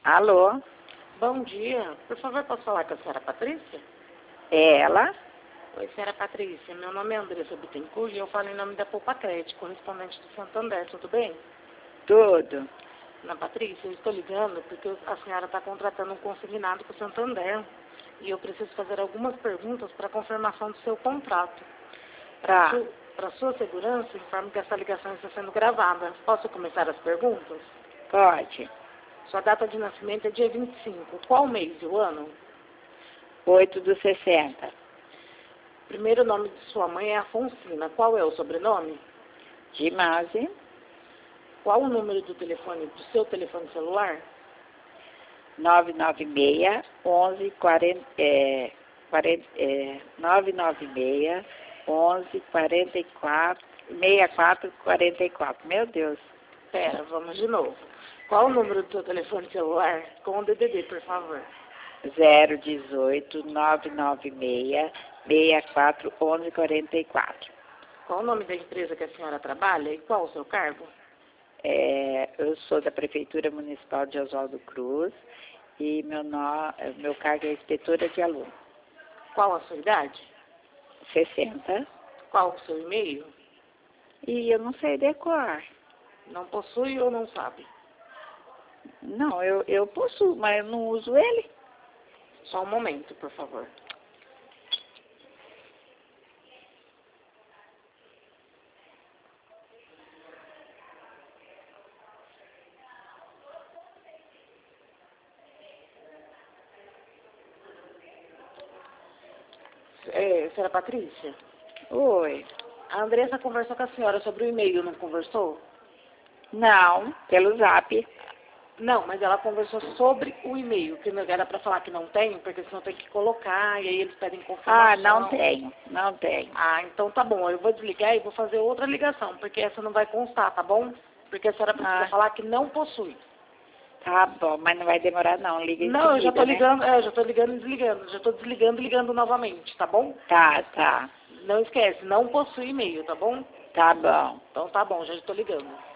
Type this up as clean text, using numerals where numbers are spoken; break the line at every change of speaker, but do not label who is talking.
Alô?
Bom dia. Por favor, posso falar com a senhora Patrícia?
É ela?
Oi, senhora Patrícia. Meu nome é Andressa Bittencourt e eu falo em nome da Poupa Crédito, correspondente do Santander. Tudo bem?
Tudo.
Ana Patrícia, eu estou ligando porque a senhora está contratando um consignado com o Santander e eu preciso fazer algumas perguntas para confirmação do seu contrato.
Tá.
Para sua segurança, informo que essa ligação está sendo gravada. Posso começar as perguntas?
Pode.
Sua data de nascimento é dia 25. Qual mês e o ano?
8/60.
Primeiro nome de sua mãe é Afonsina. Qual é o sobrenome?
Gimase.
Qual o número do telefone do seu telefone celular?
996 11 40, 996 11 44 64 44. Meu Deus.
Pera, vamos de novo. Qual o número do seu telefone celular? Com o DDD, por favor.
018 996 64 11 44.
Qual o nome da empresa que a senhora trabalha e qual o seu cargo?
Eu sou da Prefeitura Municipal de Oswaldo Cruz e meu cargo é inspetora de aluno.
Qual a sua idade?
60.
Qual o seu e-mail?
E eu não sei decorar.
Não possui ou não sabe?
Não, eu possuo, mas eu não uso ele.
Só um momento, por favor. Senhora Patrícia,
Oi.
a Andressa conversou com a senhora sobre o e-mail, não conversou?
Não, pelo zap.
Não, mas ela conversou sobre o e-mail, que não era para falar que não tem, porque senão tem que colocar, e aí eles pedem confirmação.
Ah, não tenho.
Ah, então tá bom, eu vou desligar e vou fazer outra ligação, porque essa não vai constar, tá bom? Porque a senhora precisa falar que não possui.
Tá bom, mas não vai demorar não, liga em
Não, eu já tô
seguida,
ligando, eu já tô ligando e desligando, já tô desligando e ligando novamente, tá bom?
Tá.
Não esquece, não possui e-mail, tá bom?
Tá bom.
Então tá bom, já tô ligando.